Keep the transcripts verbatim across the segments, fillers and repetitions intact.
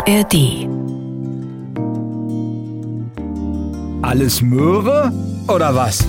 A R D. Alles Möhre oder was?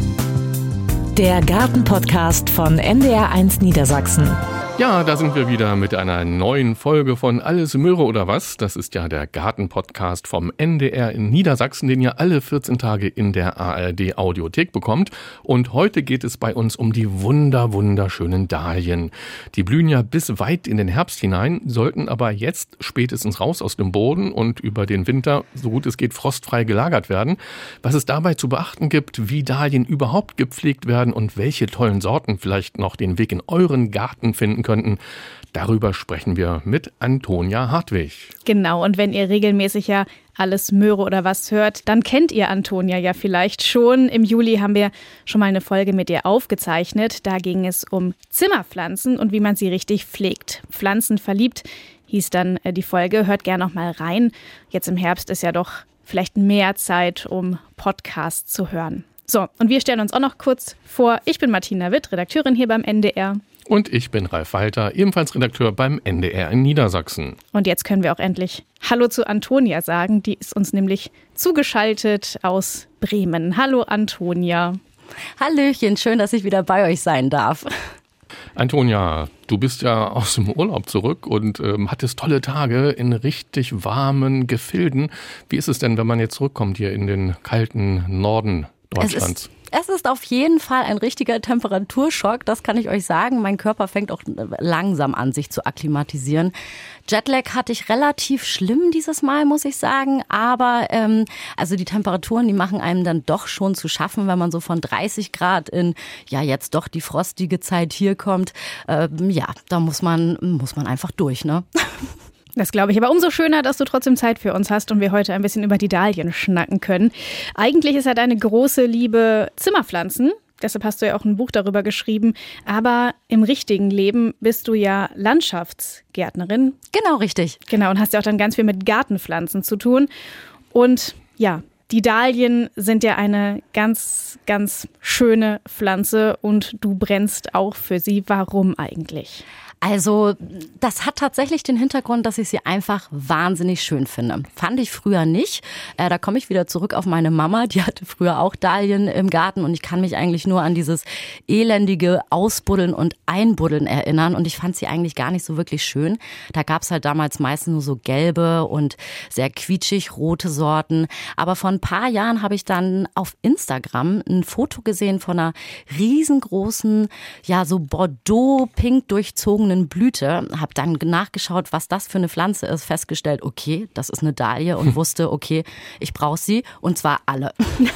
Der Gartenpodcast von N D R eins Niedersachsen. Ja, da sind wir wieder mit einer neuen Folge von Alles Möhre oder was? Das ist ja der Gartenpodcast vom N D R in Niedersachsen, den ihr alle vierzehn Tage in der A R D Audiothek bekommt. Und heute geht es bei uns um die wunder, wunderschönen Dahlien. Die blühen ja bis weit in den Herbst hinein, sollten aber jetzt spätestens raus aus dem Boden und über den Winter, so gut es geht, frostfrei gelagert werden. Was es dabei zu beachten gibt, wie Dahlien überhaupt gepflegt werden und welche tollen Sorten vielleicht noch den Weg in euren Garten finden können, könnten. Darüber sprechen wir mit Antonia Hartwig. Genau, und wenn ihr regelmäßig ja Alles Möhre oder was hört, dann kennt ihr Antonia ja vielleicht schon. Im Juli haben wir schon mal eine Folge mit ihr aufgezeichnet. Da ging es um Zimmerpflanzen und wie man sie richtig pflegt. Pflanzenverliebt hieß dann die Folge. Hört gerne noch mal rein. Jetzt im Herbst ist ja doch vielleicht mehr Zeit, um Podcasts zu hören. So, und wir stellen uns auch noch kurz vor. Ich bin Martina Witt, Redakteurin hier beim N D R. Und ich bin Ralf Walter, ebenfalls Redakteur beim N D R in Niedersachsen. Und jetzt können wir auch endlich Hallo zu Antonia sagen. Die ist uns nämlich zugeschaltet aus Bremen. Hallo Antonia. Hallöchen, schön, dass ich wieder bei euch sein darf. Antonia, du bist ja aus dem Urlaub zurück und ähm, hattest tolle Tage in richtig warmen Gefilden. Wie ist es denn, wenn man jetzt zurückkommt hier in den kalten Norden Deutschlands? Es ist Es ist auf jeden Fall ein richtiger Temperaturschock, das kann ich euch sagen. Mein Körper fängt auch langsam an, sich zu akklimatisieren. Jetlag hatte ich relativ schlimm dieses Mal, muss ich sagen. Aber ähm, also die Temperaturen, die machen einem dann doch schon zu schaffen, wenn man so von dreißig Grad in, ja jetzt doch die frostige Zeit hier kommt. Ähm, ja, da muss man, muss man einfach durch, ne? Das glaube ich, aber umso schöner, dass du trotzdem Zeit für uns hast und wir heute ein bisschen über die Dahlien schnacken können. Eigentlich ist ja deine große Liebe Zimmerpflanzen, deshalb hast du ja auch ein Buch darüber geschrieben, aber im richtigen Leben bist du ja Landschaftsgärtnerin. Genau, richtig. Genau, und hast ja auch dann ganz viel mit Gartenpflanzen zu tun. Und ja, die Dahlien sind ja eine ganz, ganz schöne Pflanze und du brennst auch für sie. Warum eigentlich? Also das hat tatsächlich den Hintergrund, dass ich sie einfach wahnsinnig schön finde. Fand ich früher nicht. Äh, da komme ich wieder zurück auf meine Mama. Die hatte früher auch Dahlien im Garten und ich kann mich eigentlich nur an dieses elendige Ausbuddeln und Einbuddeln erinnern. Und ich fand sie eigentlich gar nicht so wirklich schön. Da gab es halt damals meistens nur so gelbe und sehr quietschig rote Sorten. Aber vor ein paar Jahren habe ich dann auf Instagram ein Foto gesehen von einer riesengroßen, ja so Bordeaux-pink durchzogenen Blüte, habe dann nachgeschaut, was das für eine Pflanze ist, festgestellt, okay, das ist eine Dahlie und wusste, okay, ich brauche sie und zwar alle.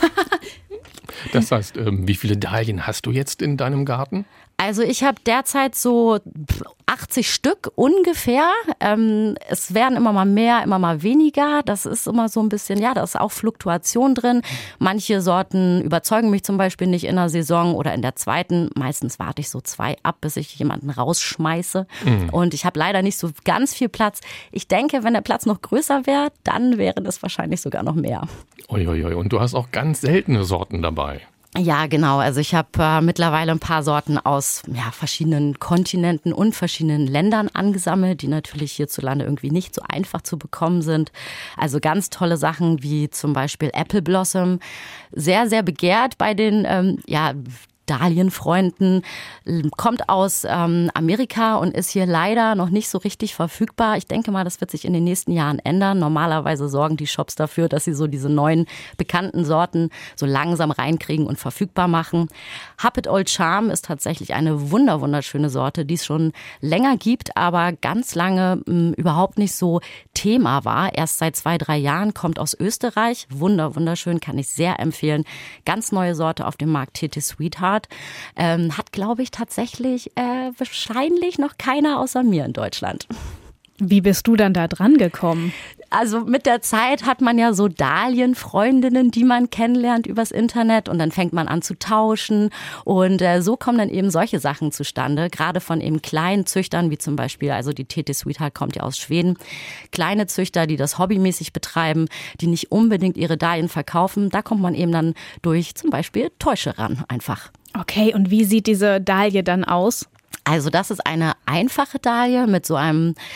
Das heißt, wie viele Dahlien hast du jetzt in deinem Garten? Also ich habe derzeit so achtzig Stück ungefähr. Ähm, es werden immer mal mehr, immer mal weniger. Das ist immer so ein bisschen, ja, da ist auch Fluktuation drin. Manche Sorten überzeugen mich zum Beispiel nicht in der Saison oder in der zweiten. Meistens warte ich so zwei ab, bis ich jemanden rausschmeiße. Mhm. Und ich habe leider nicht so ganz viel Platz. Ich denke, wenn der Platz noch größer wäre, dann wäre das wahrscheinlich sogar noch mehr. Uiuiui. Und du hast auch ganz seltene Sorten dabei. Ja, genau. Also ich habe äh, mittlerweile ein paar Sorten aus ja, verschiedenen Kontinenten und verschiedenen Ländern angesammelt, die natürlich hierzulande irgendwie nicht so einfach zu bekommen sind. Also ganz tolle Sachen wie zum Beispiel Apple Blossom. Sehr, sehr begehrt bei den ähm, ja Dahlienfreunden, kommt aus ähm, Amerika und ist hier leider noch nicht so richtig verfügbar. Ich denke mal, das wird sich in den nächsten Jahren ändern. Normalerweise sorgen die Shops dafür, dass sie so diese neuen bekannten Sorten so langsam reinkriegen und verfügbar machen. Huppet Old Charm ist tatsächlich eine wunder wunderschöne Sorte, die es schon länger gibt, aber ganz lange mh, überhaupt nicht so Thema war. Erst seit zwei, drei Jahren, kommt aus Österreich. Wunder wunderschön, kann ich sehr empfehlen. Ganz neue Sorte auf dem Markt, T T Sweetheart. Ähm, hat, glaube ich, tatsächlich äh, wahrscheinlich noch keiner außer mir in Deutschland. Wie bist du dann da dran gekommen? Also mit der Zeit hat man ja so Dahlienfreundinnen, die man kennenlernt übers Internet und dann fängt man an zu tauschen und äh, so kommen dann eben solche Sachen zustande, gerade von eben kleinen Züchtern, wie zum Beispiel, also die T T Sweetheart kommt ja aus Schweden, kleine Züchter, die das hobbymäßig betreiben, die nicht unbedingt ihre Dahlien verkaufen, da kommt man eben dann durch zum Beispiel Täusche ran einfach. Okay, und wie sieht diese Dahlie dann aus? Also das ist eine einfache Dahlie mit so einem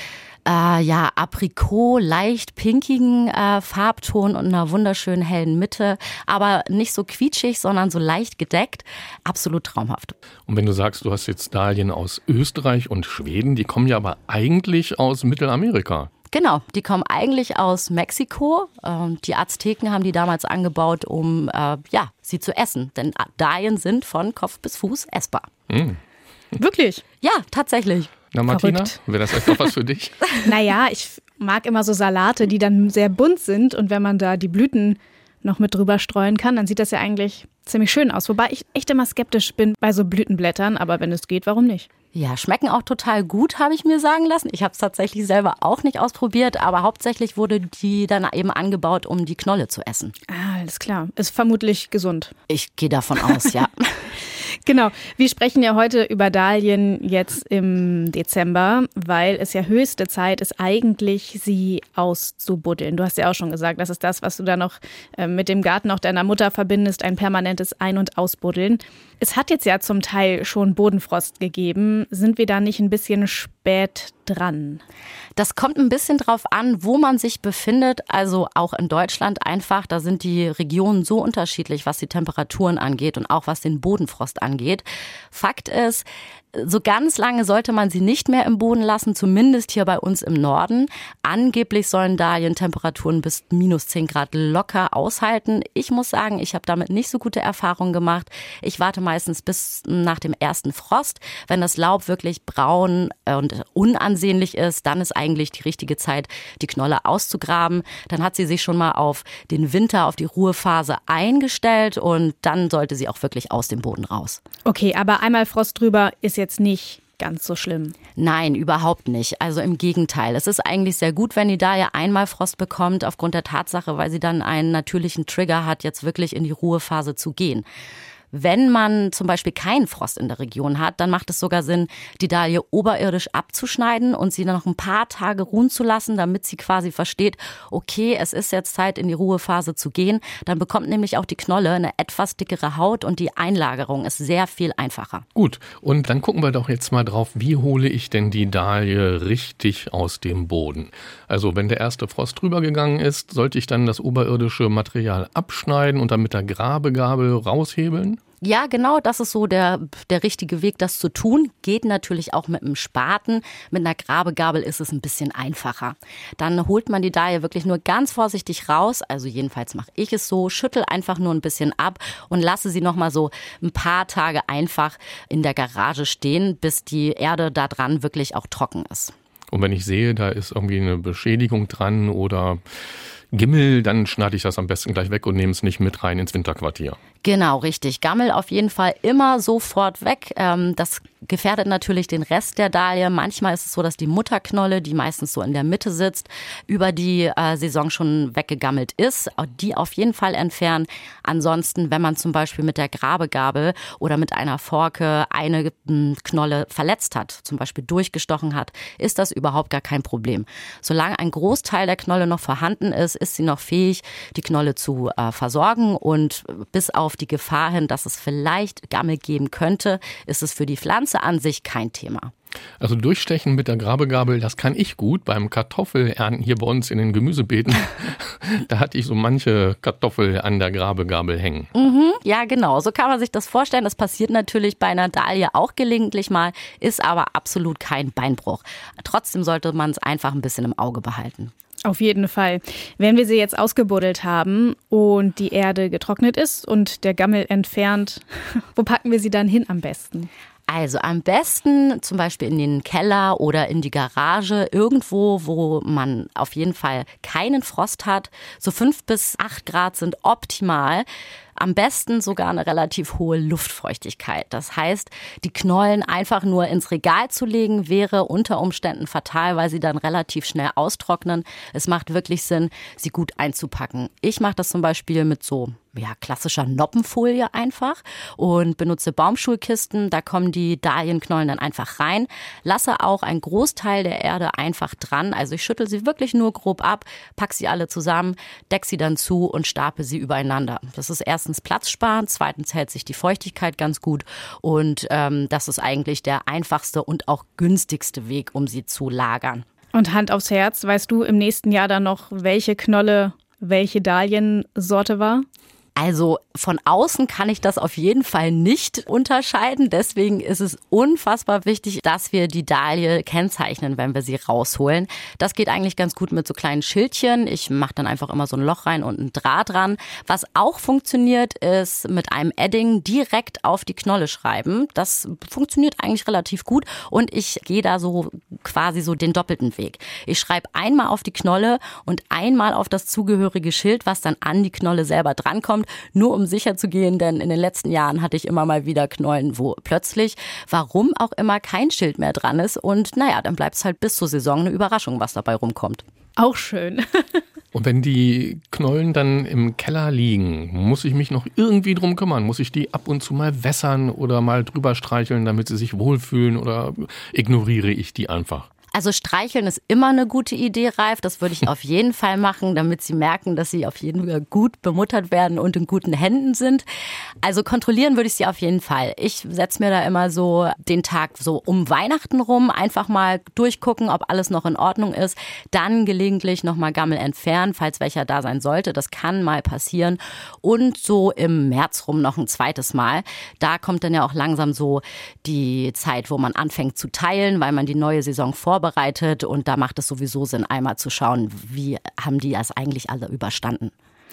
äh, ja, Aprikot, leicht pinkigen äh, Farbton und einer wunderschönen hellen Mitte, aber nicht so quietschig, sondern so leicht gedeckt. Absolut traumhaft. Und wenn du sagst, du hast jetzt Dahlien aus Österreich und Schweden, die kommen ja aber eigentlich aus Mittelamerika. Genau, die kommen eigentlich aus Mexiko. Ähm, die Azteken haben die damals angebaut, um äh, ja, sie zu essen. Denn Dahlien sind von Kopf bis Fuß essbar. Mm. Wirklich? Ja, tatsächlich. Na Martina, Verrückt. wäre das etwa was für dich? Naja, ich mag immer so Salate, die dann sehr bunt sind. Und wenn man da die Blüten noch mit drüber streuen kann, dann sieht das ja eigentlich ziemlich schön aus. Wobei ich echt immer skeptisch bin bei so Blütenblättern. Aber wenn es geht, warum nicht? Ja, schmecken auch total gut, habe ich mir sagen lassen. Ich habe es tatsächlich selber auch nicht ausprobiert, aber hauptsächlich wurde die dann eben angebaut, um die Knolle zu essen. Ah, alles klar. Ist vermutlich gesund. Ich gehe davon aus, ja. Genau. Wir sprechen ja heute über Dahlien jetzt im Dezember, weil es ja höchste Zeit ist, eigentlich sie auszubuddeln. Du hast ja auch schon gesagt, das ist das, was du da noch äh, mit dem Garten auch deiner Mutter verbindest, ein permanentes Ein- und Ausbuddeln. Es hat jetzt ja zum Teil schon Bodenfrost gegeben. Sind wir da nicht ein bisschen spät dran? Das kommt ein bisschen drauf an, wo man sich befindet. Also auch in Deutschland einfach. Da sind die Regionen so unterschiedlich, was die Temperaturen angeht und auch was den Bodenfrost angeht. Fakt ist, so ganz lange sollte man sie nicht mehr im Boden lassen, zumindest hier bei uns im Norden. Angeblich sollen Dahlien Temperaturen bis minus zehn Grad locker aushalten. Ich muss sagen, ich habe damit nicht so gute Erfahrungen gemacht. Ich warte meistens bis nach dem ersten Frost. Wenn das Laub wirklich braun und unansehnlich ist, dann ist eigentlich die richtige Zeit, die Knolle auszugraben. Dann hat sie sich schon mal auf den Winter, auf die Ruhephase eingestellt und dann sollte sie auch wirklich aus dem Boden raus. Okay, aber einmal Frost drüber ist jetzt nicht ganz so schlimm. Nein, überhaupt nicht. Also im Gegenteil. Es ist eigentlich sehr gut, wenn die Dahlie einmal Frost bekommt, aufgrund der Tatsache, weil sie dann einen natürlichen Trigger hat, jetzt wirklich in die Ruhephase zu gehen. Wenn man zum Beispiel keinen Frost in der Region hat, dann macht es sogar Sinn, die Dahlie oberirdisch abzuschneiden und sie dann noch ein paar Tage ruhen zu lassen, damit sie quasi versteht, okay, es ist jetzt Zeit, in die Ruhephase zu gehen. Dann bekommt nämlich auch die Knolle eine etwas dickere Haut und die Einlagerung ist sehr viel einfacher. Gut, und dann gucken wir doch jetzt mal drauf, wie hole ich denn die Dahlie richtig aus dem Boden? Also wenn der erste Frost drüber gegangen ist, sollte ich dann das oberirdische Material abschneiden und dann mit der Grabegabel raushebeln? Ja, genau, das ist so der, der richtige Weg, das zu tun. Geht natürlich auch mit einem Spaten. Mit einer Grabegabel ist es ein bisschen einfacher. Dann holt man die Dahlie wirklich nur ganz vorsichtig raus. Also jedenfalls mache ich es so. Schüttel einfach nur ein bisschen ab und lasse sie nochmal so ein paar Tage einfach in der Garage stehen, bis die Erde da dran wirklich auch trocken ist. Und wenn ich sehe, da ist irgendwie eine Beschädigung dran oder Gimmel, dann schneide ich das am besten gleich weg und nehme es nicht mit rein ins Winterquartier. Genau, richtig. Gammel auf jeden Fall immer sofort weg. Das gefährdet natürlich den Rest der Dahlie. Manchmal ist es so, dass die Mutterknolle, die meistens so in der Mitte sitzt, über die äh, Saison schon weggegammelt ist. Die auf jeden Fall entfernen. Ansonsten, wenn man zum Beispiel mit der Grabegabel oder mit einer Forke eine Knolle verletzt hat, zum Beispiel durchgestochen hat, ist das überhaupt gar kein Problem. Solange ein Großteil der Knolle noch vorhanden ist, ist sie noch fähig, die Knolle zu äh, versorgen. Und bis auf die Gefahr hin, dass es vielleicht Gammel geben könnte, ist es für die Pflanze an sich kein Thema. Also durchstechen mit der Grabegabel, das kann ich gut beim Kartoffelernten hier bei uns in den Gemüsebeeten. Da hatte ich so manche Kartoffel an der Grabegabel hängen. Mhm, ja, genau. So kann man sich das vorstellen. Das passiert natürlich bei einer Dahlie auch gelegentlich mal, ist aber absolut kein Beinbruch. Trotzdem sollte man es einfach ein bisschen im Auge behalten. Auf jeden Fall. Wenn wir sie jetzt ausgebuddelt haben und die Erde getrocknet ist und der Gammel entfernt, wo packen wir sie dann hin am besten? Also am besten zum Beispiel in den Keller oder in die Garage, irgendwo, wo man auf jeden Fall keinen Frost hat. So fünf bis acht Grad sind optimal. Am besten sogar eine relativ hohe Luftfeuchtigkeit. Das heißt, die Knollen einfach nur ins Regal zu legen, wäre unter Umständen fatal, weil sie dann relativ schnell austrocknen. Es macht wirklich Sinn, sie gut einzupacken. Ich mache das zum Beispiel mit so ja, klassischer Noppenfolie einfach und benutze Baumschulkisten. Da kommen die Dahlienknollen dann einfach rein. Lasse auch einen Großteil der Erde einfach dran. Also ich schüttel sie wirklich nur grob ab, pack sie alle zusammen, deck sie dann zu und stapel sie übereinander. Das ist erstens platzsparend, zweitens hält sich die Feuchtigkeit ganz gut und ähm, das ist eigentlich der einfachste und auch günstigste Weg, um sie zu lagern. Und Hand aufs Herz, weißt du im nächsten Jahr dann noch, welche Knolle, welche Dahliensorte war? Also von außen kann ich das auf jeden Fall nicht unterscheiden. Deswegen ist es unfassbar wichtig, dass wir die Dahlie kennzeichnen, wenn wir sie rausholen. Das geht eigentlich ganz gut mit so kleinen Schildchen. Ich mache dann einfach immer so ein Loch rein und einen Draht dran. Was auch funktioniert, ist mit einem Edding direkt auf die Knolle schreiben. Das funktioniert eigentlich relativ gut und ich gehe da so quasi so den doppelten Weg. Ich schreibe einmal auf die Knolle und einmal auf das zugehörige Schild, was dann an die Knolle selber drankommt. Nur um sicher zu gehen, denn in den letzten Jahren hatte ich immer mal wieder Knollen, wo plötzlich, warum auch immer, kein Schild mehr dran ist. Und naja, dann bleibt es halt bis zur Saison eine Überraschung, was dabei rumkommt. Auch schön. Und wenn die Knollen dann im Keller liegen, muss ich mich noch irgendwie drum kümmern? Muss ich die ab und zu mal wässern oder mal drüber streicheln, damit sie sich wohlfühlen, oder ignoriere ich die einfach? Also streicheln ist immer eine gute Idee, Ralf. Das würde ich auf jeden Fall machen, damit sie merken, dass sie auf jeden Fall gut bemuttert werden und in guten Händen sind. Also kontrollieren würde ich sie auf jeden Fall. Ich setze mir da immer so den Tag so um Weihnachten rum, einfach mal durchgucken, ob alles noch in Ordnung ist. Dann gelegentlich nochmal Gammel entfernen, falls welcher da sein sollte. Das kann mal passieren. Und so im März rum noch ein zweites Mal. Da kommt dann ja auch langsam so die Zeit, wo man anfängt zu teilen, weil man die neue Saison vorbereitet. Vorbereitet und da macht es sowieso Sinn, einmal zu schauen, wie haben die das eigentlich alle überstanden.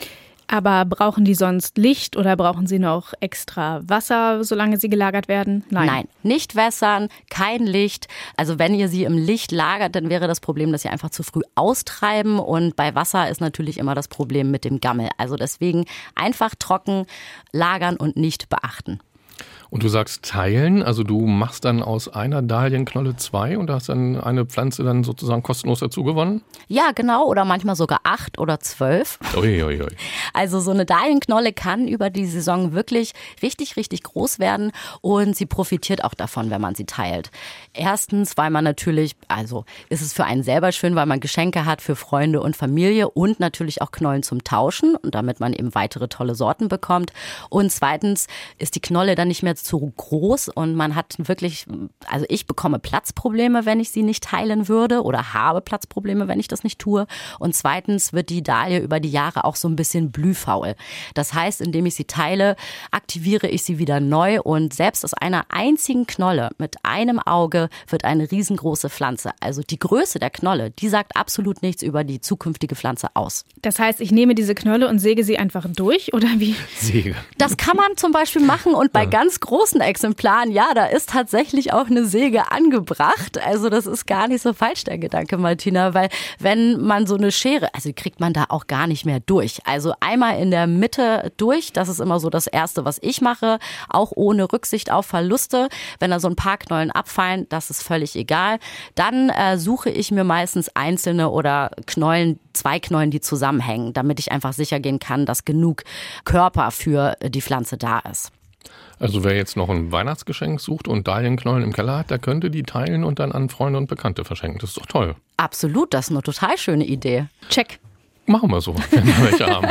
Aber brauchen die sonst Licht oder brauchen sie noch extra Wasser, solange sie gelagert werden? Nein. Nein, nicht wässern, kein Licht. Also wenn ihr sie im Licht lagert, dann wäre das Problem, dass sie einfach zu früh austreiben. Und bei Wasser ist natürlich immer das Problem mit dem Gammel. Also deswegen einfach trocken lagern und nicht beachten. Und du sagst teilen, also du machst dann aus einer Dahlienknolle zwei und hast dann eine Pflanze dann sozusagen kostenlos dazu gewonnen? Ja, genau, oder manchmal sogar acht oder zwölf. Ui, ui, ui. Also so eine Dahlienknolle kann über die Saison wirklich richtig, richtig groß werden und sie profitiert auch davon, wenn man sie teilt. Erstens, weil man natürlich, also ist es für einen selber schön, weil man Geschenke hat für Freunde und Familie und natürlich auch Knollen zum Tauschen und damit man eben weitere tolle Sorten bekommt. Und zweitens ist die Knolle dann nicht mehr zu groß und man hat wirklich, also ich bekomme Platzprobleme, wenn ich sie nicht teilen würde oder habe Platzprobleme, wenn ich das nicht tue. Und zweitens wird die Dahlie über die Jahre auch so ein bisschen blühfaul. Das heißt, indem ich sie teile, aktiviere ich sie wieder neu und selbst aus einer einzigen Knolle mit einem Auge wird eine riesengroße Pflanze. Also die Größe der Knolle, die sagt absolut nichts über die zukünftige Pflanze aus. Das heißt, ich nehme diese Knolle und säge sie einfach durch oder wie? Säge. Das kann man zum Beispiel machen und bei ja. ganz großen Exemplaren, ja, da ist tatsächlich auch eine Säge angebracht. Also das ist gar nicht so falsch, der Gedanke, Martina, weil wenn man so eine Schere, also die kriegt man da auch gar nicht mehr durch. Also einmal in der Mitte durch, das ist immer so das Erste, was ich mache, auch ohne Rücksicht auf Verluste. Wenn da so ein paar Knollen abfallen, das ist völlig egal. Dann äh, suche ich mir meistens einzelne oder Knollen, zwei Knollen, die zusammenhängen, damit ich einfach sicher gehen kann, dass genug Körper für die Pflanze da ist. Also wer jetzt noch ein Weihnachtsgeschenk sucht und Dahlienknollen im Keller hat, der könnte die teilen und dann an Freunde und Bekannte verschenken. Das ist doch toll. Absolut, das ist eine total schöne Idee. Check. Machen wir so, wenn wir welche haben.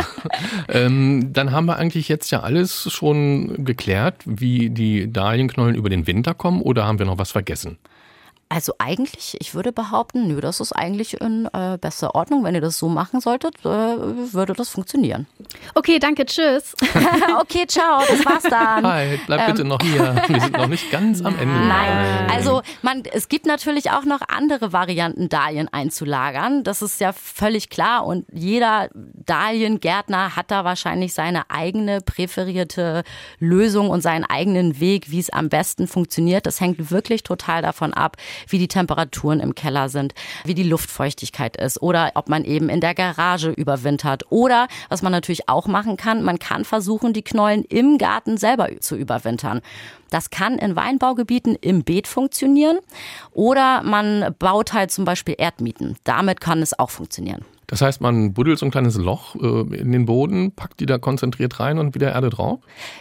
ähm, dann haben wir eigentlich jetzt ja alles schon geklärt, wie die Dahlienknollen über den Winter kommen, oder haben wir noch was vergessen? Also eigentlich, ich würde behaupten, nö, das ist eigentlich in äh, bester Ordnung. Wenn ihr das so machen solltet, äh, würde das funktionieren. Okay, danke, tschüss. Okay, ciao, das war's dann. Hi, bleib ähm. bitte noch hier. Wir sind noch nicht ganz am Ende. Nein, also man, es gibt natürlich auch noch andere Varianten, Dahlien einzulagern. Das ist ja völlig klar und jeder Dahliengärtner hat da wahrscheinlich seine eigene präferierte Lösung und seinen eigenen Weg, wie es am besten funktioniert. Das hängt wirklich total davon ab, wie die Temperaturen im Keller sind, wie die Luftfeuchtigkeit ist oder ob man eben in der Garage überwintert. Oder, was man natürlich auch machen kann, man kann versuchen, die Knollen im Garten selber zu überwintern. Das kann in Weinbaugebieten im Beet funktionieren oder man baut halt zum Beispiel Erdmieten. Damit kann es auch funktionieren. Das heißt, man buddelt so ein kleines Loch äh, in den Boden, packt die da konzentriert rein und wieder Erde drauf?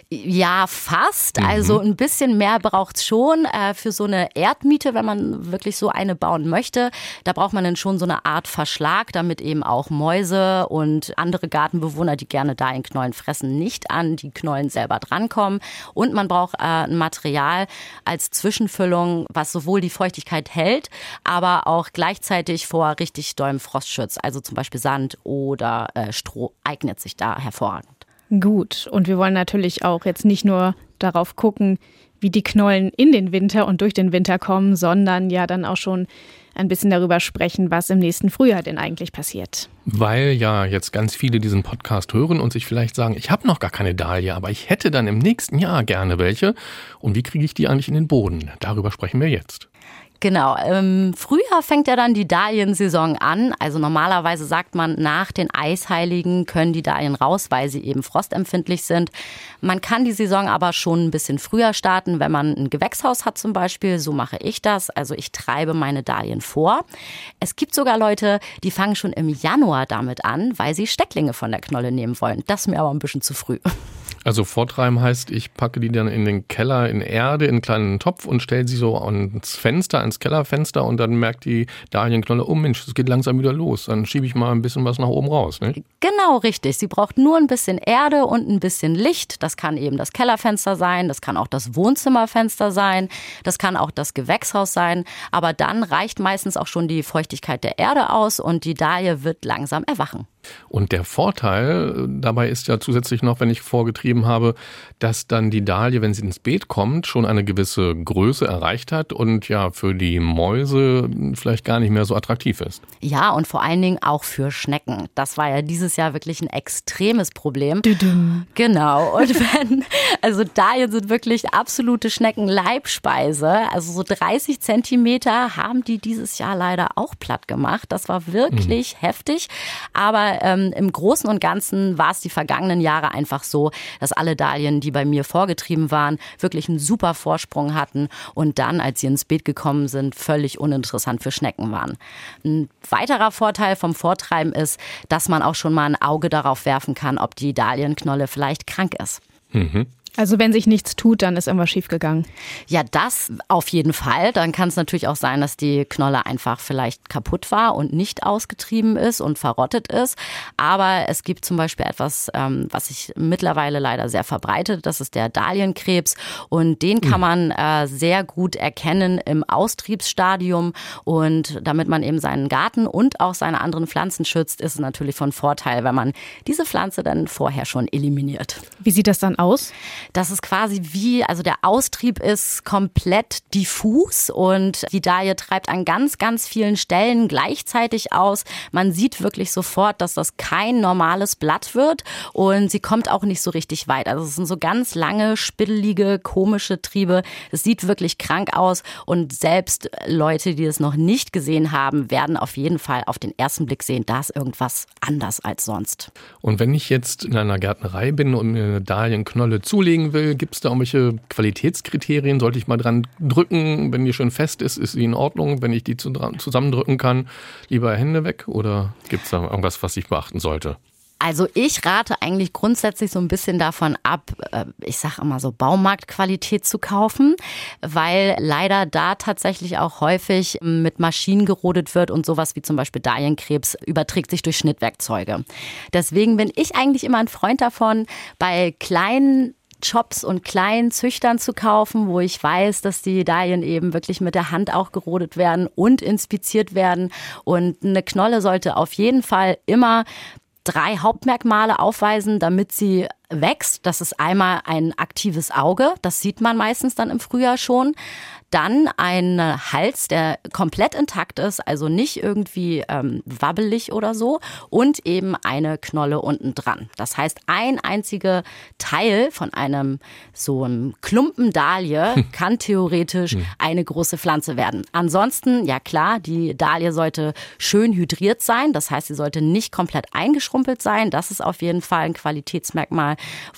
Ja, fast. Mhm. Also ein bisschen mehr braucht's schon äh, für so eine Erdmiete, wenn man wirklich so eine bauen möchte. Da braucht man dann schon so eine Art Verschlag, damit eben auch Mäuse und andere Gartenbewohner, die gerne Dahlienknollen fressen, nicht an die Knollen selber drankommen. Und man braucht äh, ein Material als Zwischenfüllung, was sowohl die Feuchtigkeit hält, aber auch gleichzeitig vor richtig dollem Frost schützt. Also zum Beispiel Sand oder äh, Stroh eignet sich da hervorragend. Gut, und wir wollen natürlich auch jetzt nicht nur darauf gucken, wie die Knollen in den Winter und durch den Winter kommen, sondern ja dann auch schon ein bisschen darüber sprechen, was im nächsten Frühjahr denn eigentlich passiert. Weil ja jetzt ganz viele diesen Podcast hören und sich vielleicht sagen, ich habe noch gar keine Dahlie, aber ich hätte dann im nächsten Jahr gerne welche. Und wie kriege ich die eigentlich in den Boden? Darüber sprechen wir jetzt. Genau, im Frühjahr fängt ja dann die Dahliensaison an. Also normalerweise sagt man, nach den Eisheiligen können die Dahlien raus, weil sie eben frostempfindlich sind. Man kann die Saison aber schon ein bisschen früher starten, wenn man ein Gewächshaus hat zum Beispiel. So mache ich das. Also ich treibe meine Dahlien vor. Es gibt sogar Leute, die fangen schon im Januar damit an, weil sie Stecklinge von der Knolle nehmen wollen. Das ist mir aber ein bisschen zu früh. Also vortreiben heißt, ich packe die dann in den Keller, in Erde, in einen kleinen Topf und stelle sie so ans Fenster, ans Kellerfenster und dann merkt die Dahlienknolle, oh Mensch, es geht langsam wieder los. Dann schiebe ich mal ein bisschen was nach oben raus. Ne? Genau, richtig. Sie braucht nur ein bisschen Erde und ein bisschen Licht. Das kann eben das Kellerfenster sein, das kann auch das Wohnzimmerfenster sein, das kann auch das Gewächshaus sein. Aber dann reicht meistens auch schon die Feuchtigkeit der Erde aus und die Dahlie wird langsam erwachen. Und der Vorteil dabei ist ja zusätzlich noch, wenn ich vorgetrieben habe, dass dann die Dahlie, wenn sie ins Beet kommt, schon eine gewisse Größe erreicht hat und ja für die Mäuse vielleicht gar nicht mehr so attraktiv ist. Ja, und vor allen Dingen auch für Schnecken. Das war ja dieses Jahr wirklich ein extremes Problem. Düdüm. Genau. Und wenn, also Dahlien sind wirklich absolute Schneckenleibspeise. Also so dreißig Zentimeter haben die dieses Jahr leider auch platt gemacht. Das war wirklich mhm. heftig. Aber ähm, im Großen und Ganzen war es die vergangenen Jahre einfach so, dass alle Dahlien, die bei mir vorgetrieben waren, wirklich einen super Vorsprung hatten und dann, als sie ins Beet gekommen sind, völlig uninteressant für Schnecken waren. Ein weiterer Vorteil vom Vortreiben ist, dass man auch schon mal ein Auge darauf werfen kann, ob die Dahlienknolle vielleicht krank ist. Mhm. Also wenn sich nichts tut, dann ist irgendwas schiefgegangen. Ja, das auf jeden Fall. Dann kann es natürlich auch sein, dass die Knolle einfach vielleicht kaputt war und nicht ausgetrieben ist und verrottet ist. Aber es gibt zum Beispiel etwas, ähm, was sich mittlerweile leider sehr verbreitet. Das ist der Dahlienkrebs. Und den kann man äh, sehr gut erkennen im Austriebsstadium. Und damit man eben seinen Garten und auch seine anderen Pflanzen schützt, ist es natürlich von Vorteil, wenn man diese Pflanze dann vorher schon eliminiert. Wie sieht das dann aus? Das ist quasi wie, also der Austrieb ist komplett diffus und die Dahlie treibt an ganz, ganz vielen Stellen gleichzeitig aus. Man sieht wirklich sofort, dass das kein normales Blatt wird und sie kommt auch nicht so richtig weit. Also es sind so ganz lange, spittelige, komische Triebe. Es sieht wirklich krank aus und selbst Leute, die es noch nicht gesehen haben, werden auf jeden Fall auf den ersten Blick sehen, da ist irgendwas anders als sonst. Und wenn ich jetzt in einer Gärtnerei bin und mir eine Dahlienknolle zulegen will, gibt es da irgendwelche Qualitätskriterien? Sollte ich mal dran drücken, wenn die schön fest ist, ist sie in Ordnung? Wenn ich die zusammendrücken kann, lieber Hände weg? Oder gibt es da irgendwas, was ich beachten sollte? Also ich rate eigentlich grundsätzlich so ein bisschen davon ab, ich sage immer so Baumarktqualität zu kaufen, weil leider da tatsächlich auch häufig mit Maschinen gerodet wird und sowas wie zum Beispiel Dahlienkrebs überträgt sich durch Schnittwerkzeuge. Deswegen bin ich eigentlich immer ein Freund davon, bei kleinen Shops und kleinen Züchtern zu kaufen, wo ich weiß, dass die Dahlien eben wirklich mit der Hand auch gerodet werden und inspiziert werden. Und eine Knolle sollte auf jeden Fall immer drei Hauptmerkmale aufweisen, damit sie wächst. Das ist einmal ein aktives Auge, das sieht man meistens dann im Frühjahr schon. Dann ein Hals, der komplett intakt ist, also nicht irgendwie ähm, wabbelig oder so. Und eben eine Knolle unten dran. Das heißt, ein einziger Teil von einem so einem Klumpen Dahlie hm. kann theoretisch hm. eine große Pflanze werden. Ansonsten, ja klar, die Dahlie sollte schön hydriert sein. Das heißt, sie sollte nicht komplett eingeschrumpelt sein. Das ist auf jeden Fall ein Qualitätsmerkmal, wo man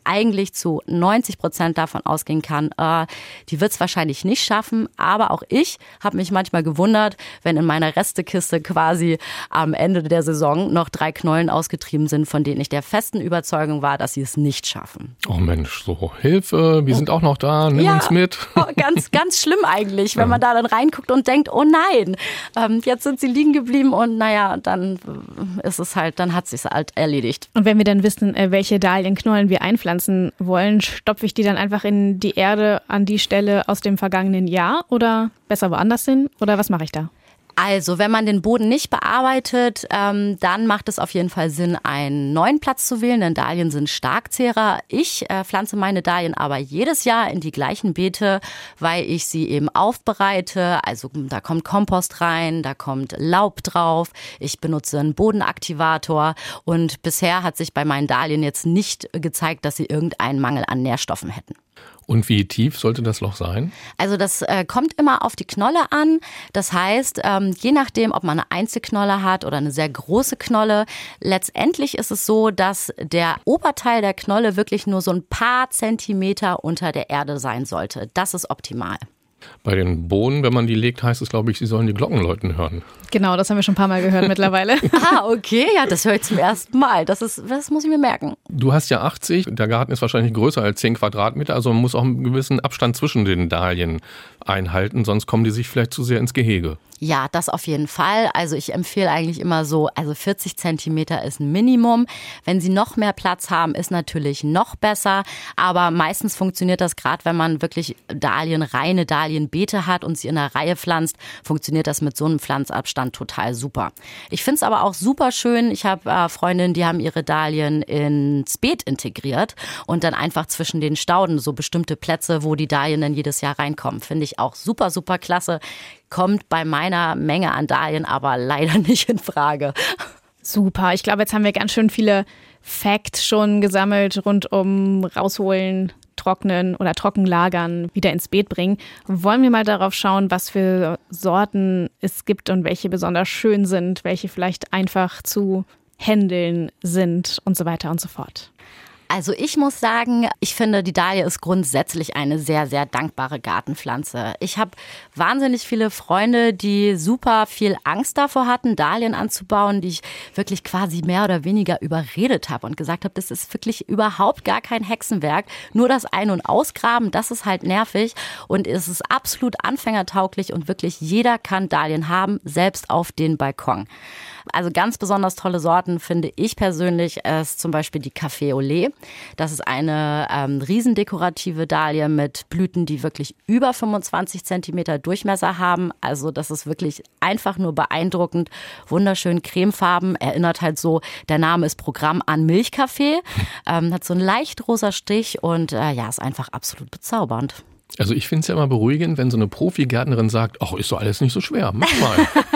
eigentlich zu neunzig Prozent davon ausgehen kann, äh, die wird es wahrscheinlich nicht schaffen. Aber auch ich habe mich manchmal gewundert, wenn in meiner Restekiste quasi am Ende der Saison noch drei Knollen ausgetrieben sind, von denen ich der festen Überzeugung war, dass sie es nicht schaffen. Oh Mensch, so Hilfe, wir sind auch noch da, nimm ja, uns mit. Oh, ganz, ganz schlimm eigentlich, wenn man da dann reinguckt und denkt, oh nein, ähm, jetzt sind sie liegen geblieben und naja, dann ist es halt, dann hat es sich halt erledigt. Und wenn wir dann wissen, welche Dahlienknollen wir einpflanzen wollen, stopfe ich die dann einfach in die Erde an die Stelle aus dem vergangenen Jahr oder besser woanders hin? Oder was mache ich da? Also, wenn man den Boden nicht bearbeitet, ähm, dann macht es auf jeden Fall Sinn, einen neuen Platz zu wählen, denn Dahlien sind Starkzehrer. Ich äh, pflanze meine Dahlien aber jedes Jahr in die gleichen Beete, weil ich sie eben aufbereite. Also da kommt Kompost rein, da kommt Laub drauf. Ich benutze einen Bodenaktivator und bisher hat sich bei meinen Dahlien jetzt nicht gezeigt, dass sie irgendeinen Mangel an Nährstoffen hätten. Und wie tief sollte das Loch sein? Also das äh, kommt immer auf die Knolle an. Das heißt, ähm, je nachdem, ob man eine Einzelknolle hat oder eine sehr große Knolle, letztendlich ist es so, dass der Oberteil der Knolle wirklich nur so ein paar Zentimeter unter der Erde sein sollte. Das ist optimal. Bei den Bohnen, wenn man die legt, heißt es, glaube ich, sie sollen die Glocken läuten hören. Genau, das haben wir schon ein paar Mal gehört mittlerweile. Ah, okay, ja, das höre ich zum ersten Mal. Das ist, das muss ich mir merken. Du hast ja achtzig, der Garten ist wahrscheinlich größer als zehn Quadratmeter, also man muss auch einen gewissen Abstand zwischen den Dahlien einhalten, sonst kommen die sich vielleicht zu sehr ins Gehege. Ja, das auf jeden Fall. Also ich empfehle eigentlich immer so, also vierzig Zentimeter ist ein Minimum. Wenn Sie noch mehr Platz haben, ist natürlich noch besser. Aber meistens funktioniert das gerade, wenn man wirklich Dahlien, reine Dahlienbeete hat und sie in einer Reihe pflanzt, funktioniert das mit so einem Pflanzabstand total super. Ich finde es aber auch super schön. Ich habe äh, Freundinnen, die haben ihre Dahlien ins Beet integriert und dann einfach zwischen den Stauden so bestimmte Plätze, wo die Dahlien dann jedes Jahr reinkommen. Finde ich auch super, super klasse. Kommt bei meiner Menge an Dahlien aber leider nicht in Frage. Super, ich glaube, jetzt haben wir ganz schön viele Facts schon gesammelt rund um rausholen, trocknen oder trockenlagern, wieder ins Beet bringen. Wollen wir mal darauf schauen, was für Sorten es gibt und welche besonders schön sind, welche vielleicht einfach zu handeln sind und so weiter und so fort. Also ich muss sagen, ich finde, die Dahlie ist grundsätzlich eine sehr, sehr dankbare Gartenpflanze. Ich habe wahnsinnig viele Freunde, die super viel Angst davor hatten, Dahlien anzubauen, die ich wirklich quasi mehr oder weniger überredet habe und gesagt habe, das ist wirklich überhaupt gar kein Hexenwerk. Nur das Ein- und Ausgraben, das ist halt nervig und es ist absolut anfängertauglich und wirklich jeder kann Dahlien haben, selbst auf den Balkon. Also ganz besonders tolle Sorten finde ich persönlich ist zum Beispiel die Café Olé. Das ist eine ähm, riesendekorative Dahlie mit Blüten, die wirklich über fünfundzwanzig Zentimeter Durchmesser haben. Also das ist wirklich einfach nur beeindruckend. Wunderschön cremefarben, erinnert halt so, der Name ist Programm an Milchkaffee. Ähm, hat so einen leicht rosa Stich und äh, ja, ist einfach absolut bezaubernd. Also ich finde es ja immer beruhigend, wenn so eine Profi-Gärtnerin sagt, ach, ist doch alles nicht so schwer, mach mal.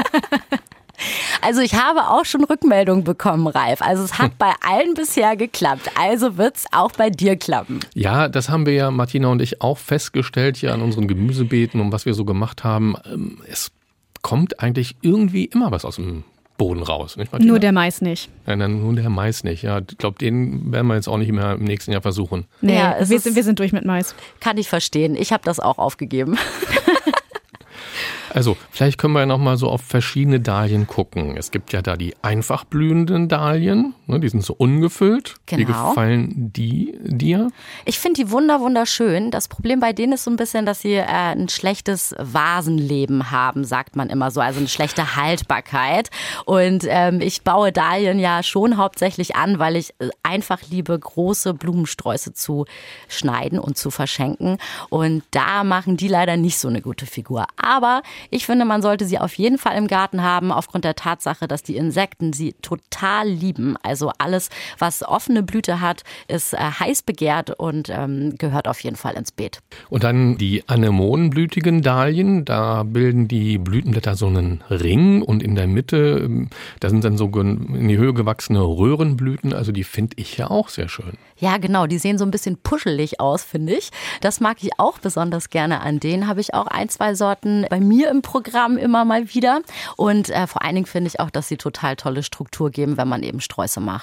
Also ich habe auch schon Rückmeldungen bekommen, Ralf. Also es hat bei allen bisher geklappt. Also wird es auch bei dir klappen. Ja, das haben wir ja, Martina und ich, auch festgestellt hier an unseren Gemüsebeeten und was wir so gemacht haben. Es kommt eigentlich irgendwie immer was aus dem Boden raus. Nicht, Martina? Nur der Mais nicht. Ja, dann nur der Mais nicht. Ja, ich glaube, den werden wir jetzt auch nicht mehr im nächsten Jahr versuchen. Nee, ja, wir, sind, wir sind durch mit Mais. Kann ich verstehen. Ich habe das auch aufgegeben. Also, vielleicht können wir ja noch mal so auf verschiedene Dahlien gucken. Es gibt ja da die einfach blühenden Dahlien, ne, die sind so ungefüllt. Genau. Wie gefallen die dir? Ich finde die wunder wunderschön. Das Problem bei denen ist so ein bisschen, dass sie äh, ein schlechtes Vasenleben haben, sagt man immer so, also eine schlechte Haltbarkeit. Und ähm, ich baue Dahlien ja schon hauptsächlich an, weil ich einfach liebe, große Blumensträuße zu schneiden und zu verschenken. Und da machen die leider nicht so eine gute Figur. Aber ich finde, man sollte sie auf jeden Fall im Garten haben, aufgrund der Tatsache, dass die Insekten sie total lieben. Also alles, was offene Blüte hat, ist äh, heiß begehrt und ähm, gehört auf jeden Fall ins Beet. Und dann die anemonenblütigen Dahlien, da bilden die Blütenblätter so einen Ring und in der Mitte, da sind dann so in die Höhe gewachsene Röhrenblüten, also die finde ich ja auch sehr schön. Ja, genau, die sehen so ein bisschen puschelig aus, finde ich. Das mag ich auch besonders gerne an denen. Habe ich auch ein, zwei Sorten bei mir im Programm immer mal wieder. Und äh, vor allen Dingen finde ich auch, dass sie total tolle Struktur geben, wenn man eben Sträuße macht.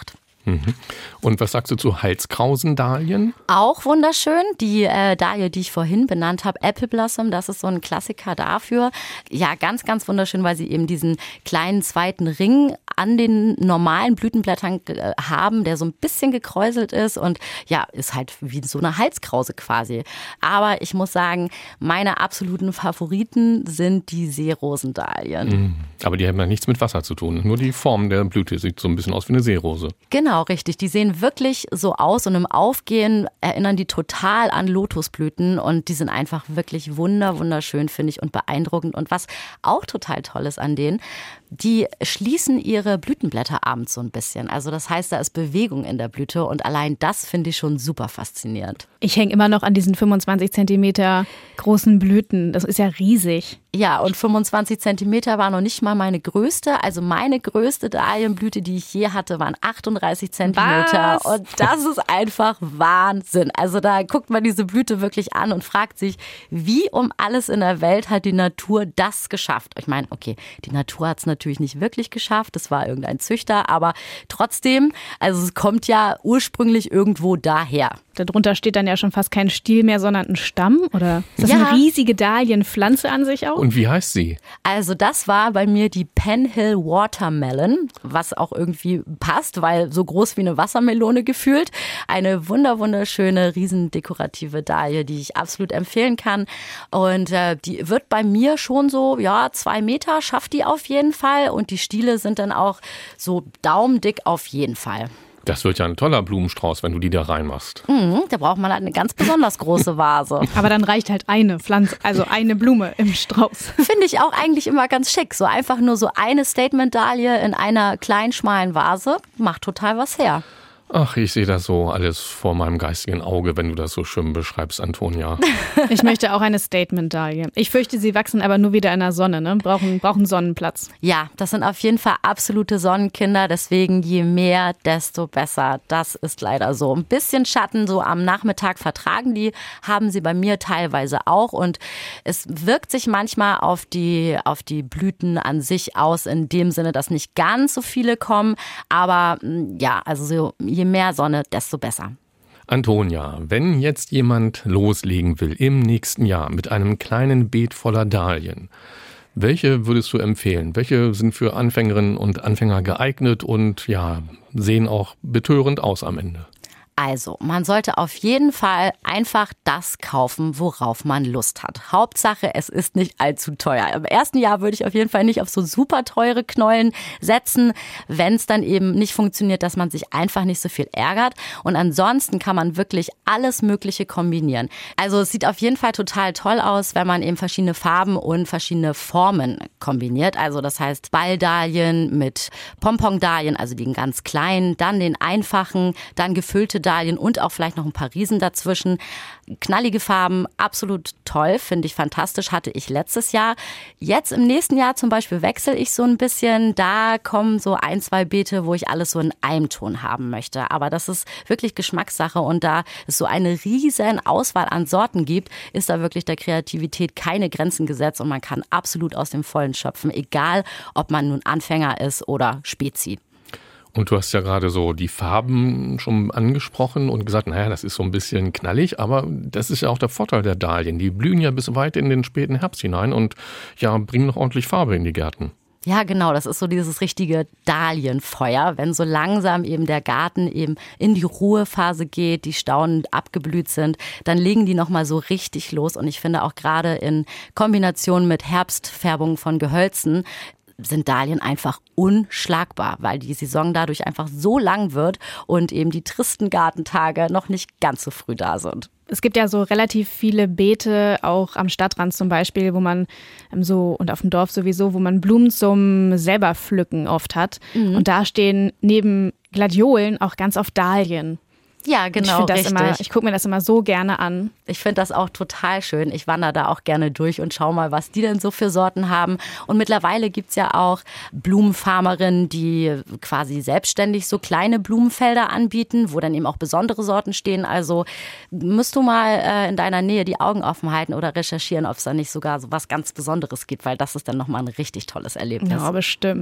Und was sagst du zu Halskrausendahlien? Auch wunderschön. Die äh, Dahlie, die ich vorhin benannt habe, Apple Blossom, das ist so ein Klassiker dafür. Ja, ganz, ganz wunderschön, weil sie eben diesen kleinen zweiten Ring an den normalen Blütenblättern äh, haben, der so ein bisschen gekräuselt ist und ja, ist halt wie so eine Halskrause quasi. Aber ich muss sagen, meine absoluten Favoriten sind die Seerosendahlien. Mhm. Aber die haben ja nichts mit Wasser zu tun. Nur die Form der Blüte sieht so ein bisschen aus wie eine Seerose. Genau, richtig. Die sehen wirklich so aus und im Aufgehen erinnern die total an Lotusblüten und die sind einfach wirklich wunder, wunderschön, finde ich, und beeindruckend. Und was auch total toll ist an denen, die schließen ihre Blütenblätter abends so ein bisschen. Also das heißt, da ist Bewegung in der Blüte und allein das finde ich schon super faszinierend. Ich hänge immer noch an diesen fünfundzwanzig Zentimeter großen Blüten. Das ist ja riesig. Ja, und fünfundzwanzig Zentimeter war noch nicht mal meine größte. Also meine größte Dahlienblüte, die ich je hatte, waren achtunddreißig Zentimeter. Was? Und das ist einfach Wahnsinn. Also da guckt man diese Blüte wirklich an und fragt sich, wie um alles in der Welt hat die Natur das geschafft? Ich meine, okay, die Natur hat es natürlich nicht wirklich geschafft. Das war irgendein Züchter. Aber trotzdem, also es kommt ja ursprünglich irgendwo daher. Darunter steht dann ja schon fast kein Stiel mehr, sondern ein Stamm? Oder ist das Ja. eine riesige Dahlienpflanze an sich auch? Und wie heißt sie? Also das war bei mir die Penhill Watermelon, was auch irgendwie passt, weil so groß wie eine Wassermelone gefühlt. Eine wunder wunderschöne, riesendekorative Dahlie, die ich absolut empfehlen kann. Und äh, die wird bei mir schon so, ja, zwei Meter schafft die auf jeden Fall. Und die Stiele sind dann auch so daumendick auf jeden Fall. Das wird ja ein toller Blumenstrauß, wenn du die da reinmachst. Mhm, da braucht man halt eine ganz besonders große Vase. Aber dann reicht halt eine Pflanze, also eine Blume im Strauß. Finde ich auch eigentlich immer ganz schick. So einfach nur so eine Statement-Dahlie in einer kleinen, schmalen Vase macht total was her. Ach, ich sehe das so alles vor meinem geistigen Auge, wenn du das so schön beschreibst, Antonia. Ich möchte auch eine Statement-Dahlie. Ich fürchte, sie wachsen aber nur wieder in der Sonne, ne? Brauchen, brauchen Sonnenplatz. Ja, das sind auf jeden Fall absolute Sonnenkinder, deswegen je mehr, desto besser. Das ist leider so. Ein bisschen Schatten so am Nachmittag vertragen die, haben sie bei mir teilweise auch und es wirkt sich manchmal auf die, auf die Blüten an sich aus, in dem Sinne, dass nicht ganz so viele kommen, aber ja, also so, je mehr Sonne, desto besser. Antonia, wenn jetzt jemand loslegen will im nächsten Jahr mit einem kleinen Beet voller Dahlien, welche würdest du empfehlen? Welche sind für Anfängerinnen und Anfänger geeignet und ja, sehen auch betörend aus am Ende? Also, man sollte auf jeden Fall einfach das kaufen, worauf man Lust hat. Hauptsache, es ist nicht allzu teuer. Im ersten Jahr würde ich auf jeden Fall nicht auf so super teure Knollen setzen, wenn es dann eben nicht funktioniert, dass man sich einfach nicht so viel ärgert. Und ansonsten kann man wirklich alles Mögliche kombinieren. Also es sieht auf jeden Fall total toll aus, wenn man eben verschiedene Farben und verschiedene Formen kombiniert. Also das heißt Balldahlien mit Pompon-Dahlien, also den ganz kleinen, dann den einfachen, dann gefüllte Dahlien und auch vielleicht noch ein paar Riesen dazwischen. Knallige Farben, absolut toll, finde ich fantastisch, hatte ich letztes Jahr. Jetzt im nächsten Jahr zum Beispiel wechsle ich so ein bisschen. Da kommen so ein, zwei Beete, wo ich alles so in einem Ton haben möchte. Aber das ist wirklich Geschmackssache und da es so eine riesen Auswahl an Sorten gibt, ist da wirklich der Kreativität keine Grenzen gesetzt und man kann absolut aus dem Vollen schöpfen, egal ob man nun Anfänger ist oder Spezi. Und du hast ja gerade so die Farben schon angesprochen und gesagt, naja, das ist so ein bisschen knallig, aber das ist ja auch der Vorteil der Dahlien. Die blühen ja bis weit in den späten Herbst hinein und ja, bringen noch ordentlich Farbe in die Gärten. Ja, genau, das ist so dieses richtige Dahlienfeuer, wenn so langsam eben der Garten eben in die Ruhephase geht, die Staunen abgeblüht sind, dann legen die nochmal so richtig los und ich finde auch gerade in Kombination mit Herbstfärbung von Gehölzen sind Dahlien einfach unschlagbar, weil die Saison dadurch einfach so lang wird und eben die tristen Gartentage noch nicht ganz so früh da sind. Es gibt ja so relativ viele Beete, auch am Stadtrand zum Beispiel, wo man so, und auf dem Dorf sowieso, wo man Blumen zum selber pflücken oft hat. Mhm. Und da stehen neben Gladiolen auch ganz oft Dahlien. Ja, genau, ich das richtig. Immer, ich gucke mir das immer so gerne an. Ich finde das auch total schön. Ich wandere da auch gerne durch und schaue mal, was die denn so für Sorten haben. Und mittlerweile gibt's ja auch Blumenfarmerinnen, die quasi selbstständig so kleine Blumenfelder anbieten, wo dann eben auch besondere Sorten stehen. Also musst du mal äh, in deiner Nähe die Augen offen halten oder recherchieren, ob es da nicht sogar so was ganz Besonderes gibt, weil das ist dann nochmal ein richtig tolles Erlebnis. Ja, bestimmt.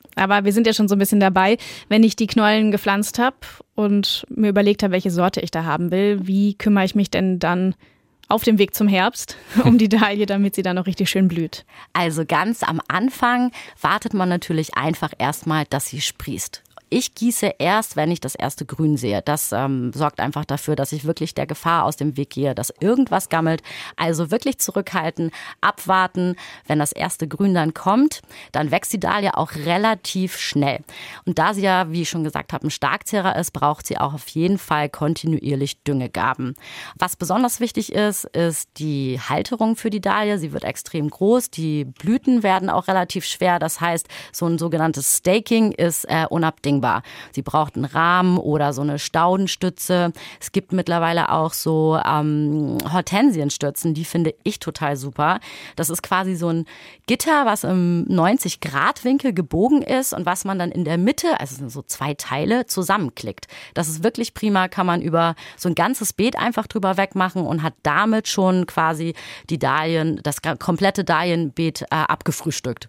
Aber wir sind ja schon so ein bisschen dabei. Wenn ich die Knollen gepflanzt habe und mir überlegt habe, welche Sorte ich da haben will, wie kümmere ich mich denn dann auf dem Weg zum Herbst um die Dahlie, damit sie dann noch richtig schön blüht? Also ganz am Anfang wartet man natürlich einfach erstmal, dass sie sprießt. Ich gieße erst, wenn ich das erste Grün sehe. Das ähm, sorgt einfach dafür, dass ich wirklich der Gefahr aus dem Weg gehe, dass irgendwas gammelt. Also wirklich zurückhalten, abwarten. Wenn das erste Grün dann kommt, dann wächst die Dahlie auch relativ schnell. Und da sie ja, wie ich schon gesagt habe, ein Starkzehrer ist, braucht sie auch auf jeden Fall kontinuierlich Düngegaben. Was besonders wichtig ist, ist die Halterung für die Dahlie. Sie wird extrem groß. Die Blüten werden auch relativ schwer. Das heißt, so ein sogenanntes Staking ist äh, unabdingbar. Sie braucht einen Rahmen oder so eine Staudenstütze. Es gibt mittlerweile auch so ähm, Hortensienstützen, die finde ich total super. Das ist quasi so ein Gitter, was im neunzig Grad Winkel gebogen ist und was man dann in der Mitte, also sind so zwei Teile, zusammenklickt. Das ist wirklich prima, kann man über so ein ganzes Beet einfach drüber wegmachen und hat damit schon quasi die Dahlien, das komplette Dahlienbeet äh, abgefrühstückt.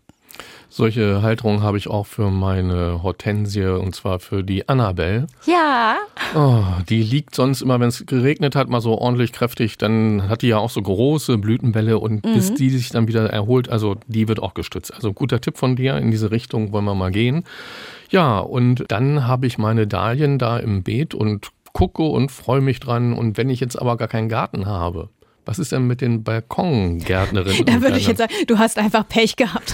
Solche Halterungen habe ich auch für meine Hortensie, und zwar für die Annabelle. Ja. Oh, die liegt sonst immer, wenn es geregnet hat, mal so ordentlich kräftig, dann hat die ja auch so große Blütenbälle und mhm. bis die sich dann wieder erholt, also die wird auch gestützt. Also guter Tipp von dir, in diese Richtung wollen wir mal gehen. Ja, und dann habe ich meine Dahlien da im Beet und gucke und freue mich dran. Und wenn ich jetzt aber gar keinen Garten habe, was ist denn mit den Balkongärtnerinnen? Da würde ich jetzt sagen, du hast einfach Pech gehabt.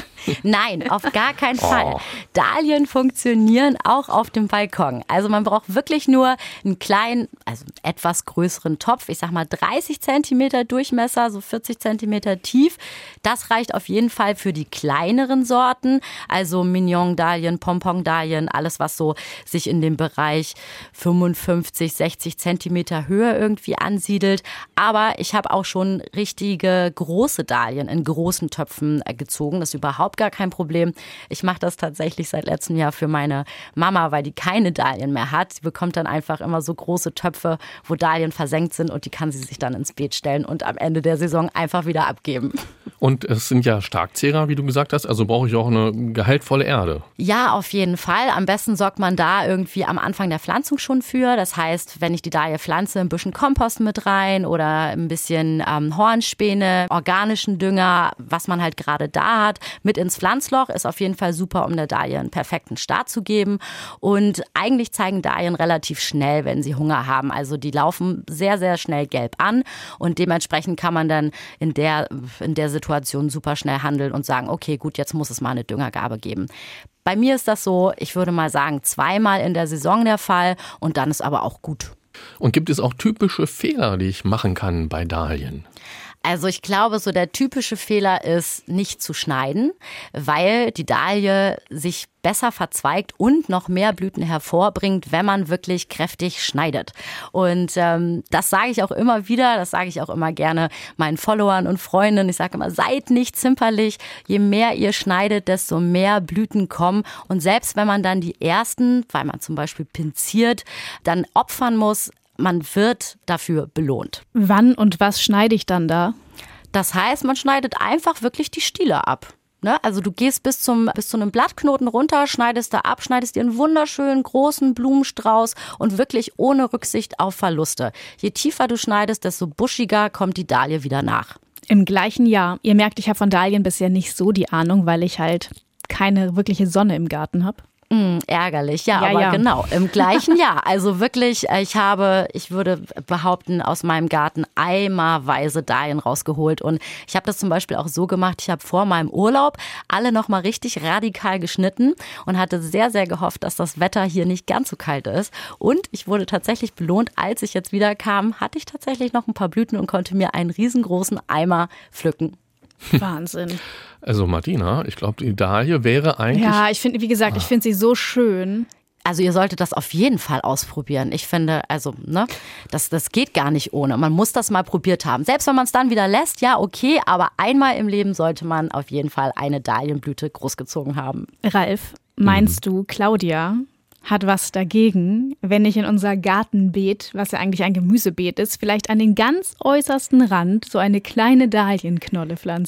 Nein, auf gar keinen Fall. Oh. Dahlien funktionieren auch auf dem Balkon. Also man braucht wirklich nur einen kleinen, also etwas größeren Topf. Ich sag mal dreißig Zentimeter Durchmesser, so vierzig Zentimeter tief. Das reicht auf jeden Fall für die kleineren Sorten. Also Mignon-Dahlien, Pompon-Dahlien, alles was so sich in dem Bereich fünfundfünfzig, sechzig Zentimeter Höhe irgendwie ansiedelt. Aber ich habe auch schon richtige große Dahlien in großen Töpfen gezogen. Das ist überhaupt gar kein Problem. Ich mache das tatsächlich seit letztem Jahr für meine Mama, weil die keine Dahlien mehr hat. Sie bekommt dann einfach immer so große Töpfe, wo Dahlien versenkt sind und die kann sie sich dann ins Beet stellen und am Ende der Saison einfach wieder abgeben. Und es sind ja Starkzehrer, wie du gesagt hast, also brauche ich auch eine gehaltvolle Erde. Ja, auf jeden Fall. Am besten sorgt man da irgendwie am Anfang der Pflanzung schon für. Das heißt, wenn ich die Dahlie pflanze, ein bisschen Kompost mit rein oder ein bisschen ähm, Hornspäne, organischen Dünger, was man halt gerade da hat, mit ins Pflanzloch, ist auf jeden Fall super, um der Dahlie einen perfekten Start zu geben. Und eigentlich zeigen Dahlien relativ schnell, wenn sie Hunger haben. Also die laufen sehr, sehr schnell gelb an und dementsprechend kann man dann in der, in der Situation super schnell handeln und sagen, okay, gut, jetzt muss es mal eine Düngergabe geben. Bei mir ist das so, ich würde mal sagen, zweimal in der Saison der Fall und dann ist aber auch gut. Und gibt es auch typische Fehler, die ich machen kann bei Dahlien? Also ich glaube, so der typische Fehler ist, nicht zu schneiden, weil die Dahlie sich besser verzweigt und noch mehr Blüten hervorbringt, wenn man wirklich kräftig schneidet. Und ähm, das sage ich auch immer wieder, das sage ich auch immer gerne meinen Followern und Freunden. Ich sage immer, seid nicht zimperlich. Je mehr ihr schneidet, desto mehr Blüten kommen. Und selbst wenn man dann die ersten, weil man zum Beispiel pinziert, dann opfern muss, man wird dafür belohnt. Wann und was schneide ich dann da? Das heißt, man schneidet einfach wirklich die Stiele ab. Ne? Also du gehst bis zum bis zu einem Blattknoten runter, schneidest da ab, schneidest dir einen wunderschönen großen Blumenstrauß und wirklich ohne Rücksicht auf Verluste. Je tiefer du schneidest, desto buschiger kommt die Dahlie wieder nach. Im gleichen Jahr. Ihr merkt, ich habe von Dahlien bisher nicht so die Ahnung, weil ich halt keine wirkliche Sonne im Garten habe. Mm, ärgerlich, ja, ja aber ja. genau, im gleichen Jahr. Also wirklich, ich habe, ich würde behaupten, aus meinem Garten eimerweise Dahlien rausgeholt. Und ich habe das zum Beispiel auch so gemacht, ich habe vor meinem Urlaub alle nochmal richtig radikal geschnitten und hatte sehr, sehr gehofft, dass das Wetter hier nicht ganz so kalt ist. Und ich wurde tatsächlich belohnt, als ich jetzt wieder kam, hatte ich tatsächlich noch ein paar Blüten und konnte mir einen riesengroßen Eimer pflücken. Wahnsinn. Also Martina, ich glaube, die Dahlie wäre eigentlich... Ja, ich finde, wie gesagt, ich finde sie so schön. Also ihr solltet das auf jeden Fall ausprobieren. Ich finde, also, ne, das, das geht gar nicht ohne. Man muss das mal probiert haben. Selbst wenn man es dann wieder lässt, ja, okay, aber einmal im Leben sollte man auf jeden Fall eine Dahlienblüte großgezogen haben. Ralf, meinst mhm. du, Claudia hat was dagegen, wenn ich in unser Gartenbeet, was ja eigentlich ein Gemüsebeet ist, vielleicht an den ganz äußersten Rand so eine kleine Dahlienknolle pflanze?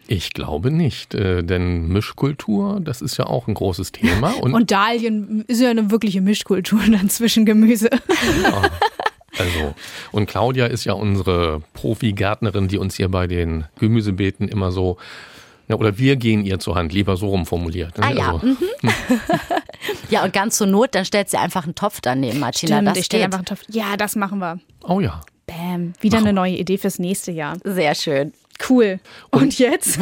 Ich glaube nicht, äh, denn Mischkultur, das ist ja auch ein großes Thema. Und, und Dahlien ist ja eine wirkliche Mischkultur dann zwischen Gemüse. Ja. Also, und Claudia ist ja unsere Profi-Gärtnerin, die uns hier bei den Gemüsebeeten immer so, ja, oder wir gehen ihr zur Hand, lieber so rumformuliert. Ne? Ah ja. Also, mhm. Ja, und ganz zur Not, dann stellt sie einfach einen Topf daneben, Martina. Stimmt, das ich stelle geht. einfach einen Topf. Ja, das machen wir. Oh ja. Bäm, wieder Mach. eine neue Idee fürs nächste Jahr. Sehr schön. Cool. Und, und jetzt?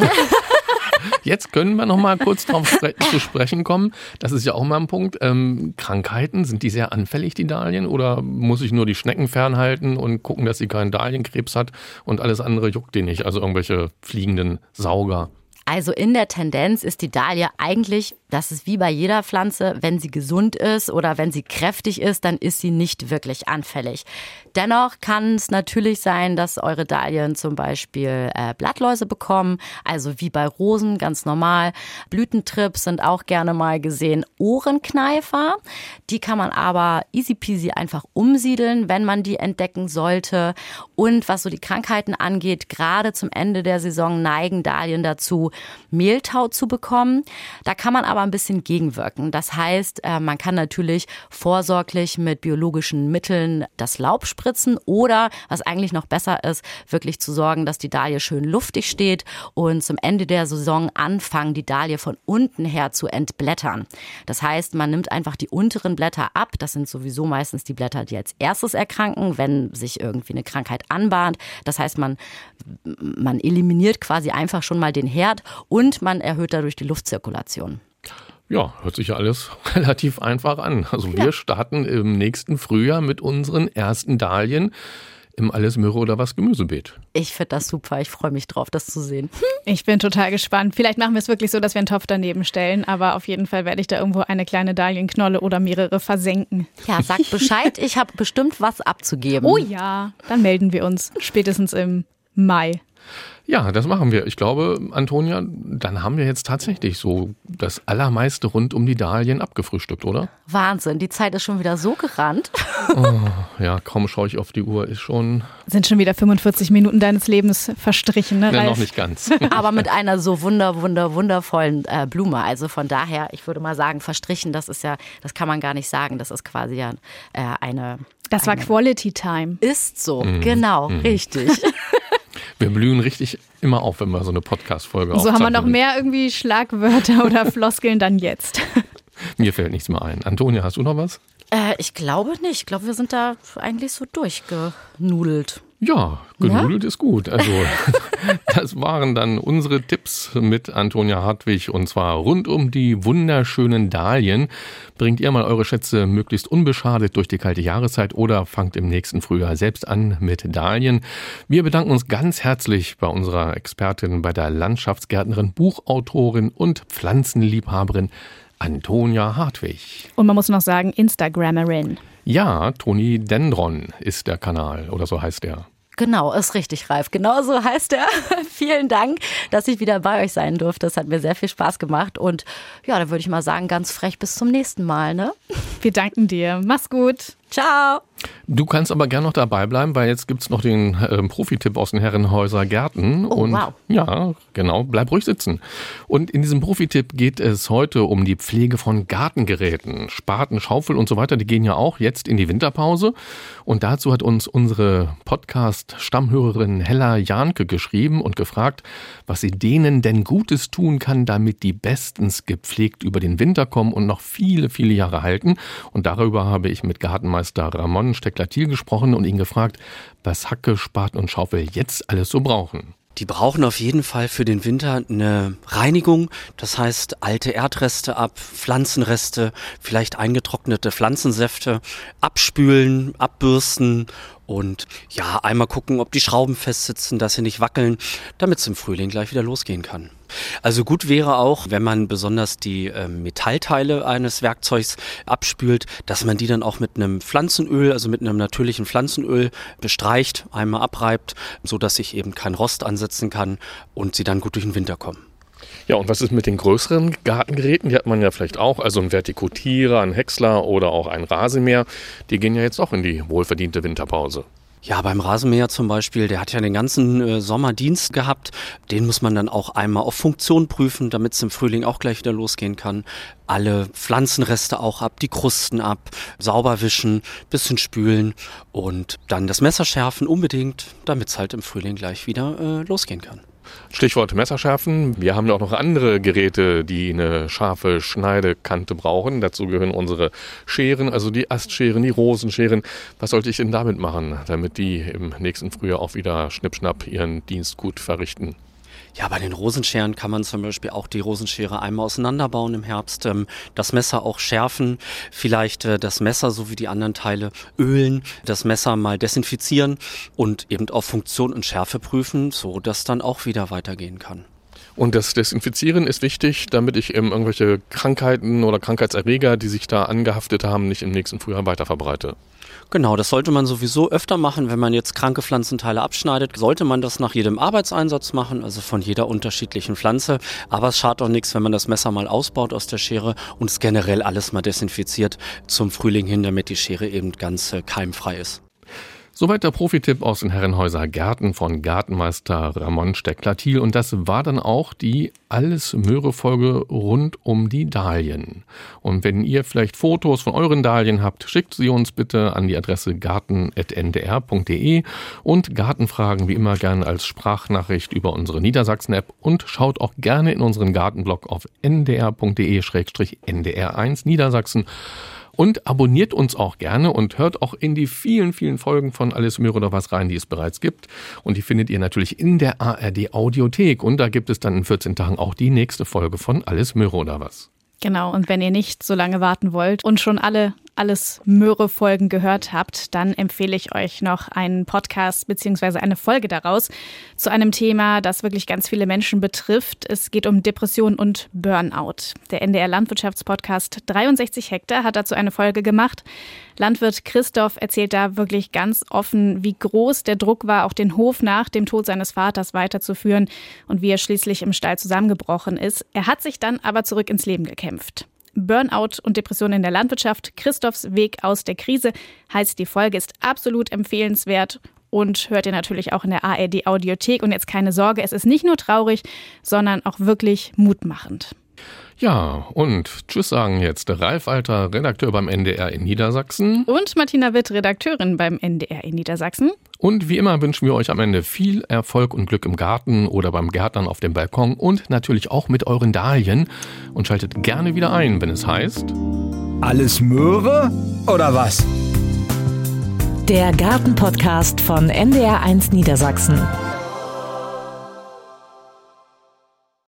Jetzt können wir noch mal kurz drauf spre- zu sprechen kommen. Das ist ja auch mal ein Punkt. Ähm, Krankheiten, sind die sehr anfällig, die Dahlien? Oder muss ich nur die Schnecken fernhalten und gucken, dass sie keinen Dahlenkrebs hat und alles andere juckt die nicht? Also irgendwelche fliegenden Sauger. Also in der Tendenz ist die Dahlie eigentlich, das ist wie bei jeder Pflanze, wenn sie gesund ist oder wenn sie kräftig ist, dann ist sie nicht wirklich anfällig. Dennoch kann es natürlich sein, dass eure Dahlien zum Beispiel äh, Blattläuse bekommen, also wie bei Rosen, ganz normal. Blütentrips sind auch gerne mal gesehen. Ohrenkneifer, die kann man aber easy peasy einfach umsiedeln, wenn man die entdecken sollte. Und was so die Krankheiten angeht, gerade zum Ende der Saison neigen Dahlien dazu, Mehltau zu bekommen. Da kann man aber ein bisschen gegenwirken. Das heißt, man kann natürlich vorsorglich mit biologischen Mitteln das Laub spritzen oder, was eigentlich noch besser ist, wirklich zu sorgen, dass die Dahlie schön luftig steht und zum Ende der Saison anfangen, die Dahlie von unten her zu entblättern. Das heißt, man nimmt einfach die unteren Blätter ab. Das sind sowieso meistens die Blätter, die als erstes erkranken, wenn sich irgendwie eine Krankheit anbahnt. Das heißt, man, man eliminiert quasi einfach schon mal den Herd und man erhöht dadurch die Luftzirkulation. Ja, hört sich ja alles relativ einfach an. Also wir ja. starten im nächsten Frühjahr mit unseren ersten Dahlien im Alles Möhre oder was Gemüsebeet. Ich finde das super. Ich freue mich drauf, das zu sehen. Ich bin total gespannt. Vielleicht machen wir es wirklich so, dass wir einen Topf daneben stellen. Aber auf jeden Fall werde ich da irgendwo eine kleine Dahlienknolle oder mehrere versenken. Ja, sag Bescheid. Ich habe bestimmt was abzugeben. Oh ja, dann melden wir uns spätestens im Mai. Ja, das machen wir. Ich glaube, Antonia, dann haben wir jetzt tatsächlich so das Allermeiste rund um die Dahlien abgefrühstückt, oder? Wahnsinn, die Zeit ist schon wieder so gerannt. Oh, ja, kaum schaue ich auf die Uhr, ist schon... Sind schon wieder fünfundvierzig Minuten deines Lebens verstrichen, ne, Ralf? Ja, noch nicht ganz. Aber mit einer so wunder, wunder, wundervollen äh, Blume. Also von daher, ich würde mal sagen, verstrichen, das ist ja, das kann man gar nicht sagen. Das ist quasi ja äh, eine... Das war eine, Quality Time. Ist so, mm. genau, mm. richtig. Wir blühen richtig immer auf, wenn wir so eine Podcast-Folge aufzeichnen. So haben wir noch mehr irgendwie Schlagwörter oder Floskeln dann jetzt. Mir fällt nichts mehr ein. Antonia, hast du noch was? Äh, ich glaube nicht. Ich glaube, wir sind da eigentlich so durchgenudelt. Ja, genudelt ja? ist gut. Also das waren dann unsere Tipps mit Antonia Hartwig und zwar rund um die wunderschönen Dahlien. Bringt ihr mal eure Schätze möglichst unbeschadet durch die kalte Jahreszeit oder fangt im nächsten Frühjahr selbst an mit Dahlien. Wir bedanken uns ganz herzlich bei unserer Expertin, bei der Landschaftsgärtnerin, Buchautorin und Pflanzenliebhaberin Antonia Hartwig. Und man muss noch sagen, Instagrammerin. Ja, Toni Dendron ist der Kanal oder so heißt der. Genau, ist richtig, Ralf. Genau so heißt er. Vielen Dank, dass ich wieder bei euch sein durfte. Das hat mir sehr viel Spaß gemacht. Und ja, da würde ich mal sagen, ganz frech bis zum nächsten Mal, ne? Wir danken dir. Mach's gut. Ciao. Du kannst aber gern noch dabei bleiben, weil jetzt gibt's noch den äh, Profitipp aus den Herrenhäuser Gärten. Oh, und wow. Ja, genau, bleib ruhig sitzen. Und in diesem Profitipp geht es heute um die Pflege von Gartengeräten. Spaten, Schaufel und so weiter, die gehen ja auch jetzt in die Winterpause. Und dazu hat uns unsere Podcast-Stammhörerin Hella Jahnke geschrieben und gefragt, was sie denen denn Gutes tun kann, damit die bestens gepflegt über den Winter kommen und noch viele, viele Jahre halten. Und darüber habe ich mit Gartenmeister Ramon Steklatil gesprochen und ihn gefragt, was Hacke, Spaten und Schaufel jetzt alles so brauchen. Die brauchen auf jeden Fall für den Winter eine Reinigung, das heißt alte Erdreste ab, Pflanzenreste, vielleicht eingetrocknete Pflanzensäfte, abspülen, abbürsten und ja, einmal gucken, ob die Schrauben festsitzen, dass sie nicht wackeln, damit es im Frühling gleich wieder losgehen kann. Also gut wäre auch, wenn man besonders die äh, Metallteile eines Werkzeugs abspült, dass man die dann auch mit einem Pflanzenöl, also mit einem natürlichen Pflanzenöl bestreicht, einmal abreibt, so dass sich eben kein Rost ansetzen kann und sie dann gut durch den Winter kommen. Ja, und was ist mit den größeren Gartengeräten? Die hat man ja vielleicht auch, also ein Vertikutierer, ein Häcksler oder auch ein Rasenmäher. Die gehen ja jetzt auch in die wohlverdiente Winterpause. Ja, beim Rasenmäher zum Beispiel, der hat ja den ganzen äh, Sommerdienst gehabt. Den muss man dann auch einmal auf Funktion prüfen, damit es im Frühling auch gleich wieder losgehen kann. Alle Pflanzenreste auch ab, die Krusten ab, sauber wischen, bisschen spülen und dann das Messer schärfen unbedingt, damit es halt im Frühling gleich wieder äh, losgehen kann. Stichwort Messerschärfen. Wir haben ja auch noch andere Geräte, die eine scharfe Schneidekante brauchen. Dazu gehören unsere Scheren, also die Astscheren, die Rosenscheren. Was sollte ich denn damit machen, damit die im nächsten Frühjahr auch wieder schnippschnapp ihren Dienst gut verrichten? Ja, bei den Rosenscheren kann man zum Beispiel auch die Rosenschere einmal auseinanderbauen im Herbst, ähm, das Messer auch schärfen, vielleicht äh, das Messer sowie die anderen Teile ölen, das Messer mal desinfizieren und eben auf Funktion und Schärfe prüfen, so dass dann auch wieder weitergehen kann. Und das Desinfizieren ist wichtig, damit ich eben irgendwelche Krankheiten oder Krankheitserreger, die sich da angehaftet haben, nicht im nächsten Frühjahr weiter verbreite. Genau, das sollte man sowieso öfter machen, wenn man jetzt kranke Pflanzenteile abschneidet. Sollte man das nach jedem Arbeitseinsatz machen, also von jeder unterschiedlichen Pflanze. Aber es schadet auch nichts, wenn man das Messer mal ausbaut aus der Schere und es generell alles mal desinfiziert zum Frühling hin, damit die Schere eben ganz äh, keimfrei ist. Soweit der Profitipp aus den Herrenhäuser Gärten von Gartenmeister Ramon Steckler-Thiel. Und das war dann auch die Alles-Möhre-Folge rund um die Dahlien. Und wenn ihr vielleicht Fotos von euren Dahlien habt, schickt sie uns bitte an die Adresse garten punkt n d r punkt d e und Gartenfragen wie immer gerne als Sprachnachricht über unsere Niedersachsen-App und schaut auch gerne in unseren Gartenblog auf n d r punkt d e slash n d r eins Niedersachsen. Und abonniert uns auch gerne und hört auch in die vielen, vielen Folgen von Alles Möhre oder was rein, die es bereits gibt. Und die findet ihr natürlich in der A R D Audiothek. Und da gibt es dann in vierzehn Tagen auch die nächste Folge von Alles Möhre oder was. Genau, und wenn ihr nicht so lange warten wollt und schon alle Alles Möhre-Folgen gehört habt, dann empfehle ich euch noch einen Podcast bzw. eine Folge daraus zu einem Thema, das wirklich ganz viele Menschen betrifft. Es geht um Depression und Burnout. Der N D R Landwirtschaftspodcast dreiundsechzig Hektar hat dazu eine Folge gemacht. Landwirt Christoph erzählt da wirklich ganz offen, wie groß der Druck war, auch den Hof nach dem Tod seines Vaters weiterzuführen und wie er schließlich im Stall zusammengebrochen ist. Er hat sich dann aber zurück ins Leben gekämpft. Burnout und Depression in der Landwirtschaft, Christophs Weg aus der Krise, heißt die Folge, ist absolut empfehlenswert und hört ihr natürlich auch in der A R D Audiothek. Und jetzt keine Sorge, es ist nicht nur traurig, sondern auch wirklich mutmachend. Ja, und tschüss sagen jetzt Ralf Alter, Redakteur beim N D R in Niedersachsen. Und Martina Witt, Redakteurin beim N D R in Niedersachsen. Und wie immer wünschen wir euch am Ende viel Erfolg und Glück im Garten oder beim Gärtnern auf dem Balkon und natürlich auch mit euren Dahlien. Und schaltet gerne wieder ein, wenn es heißt... Alles Möhre oder was? Der Gartenpodcast von N D R eins Niedersachsen.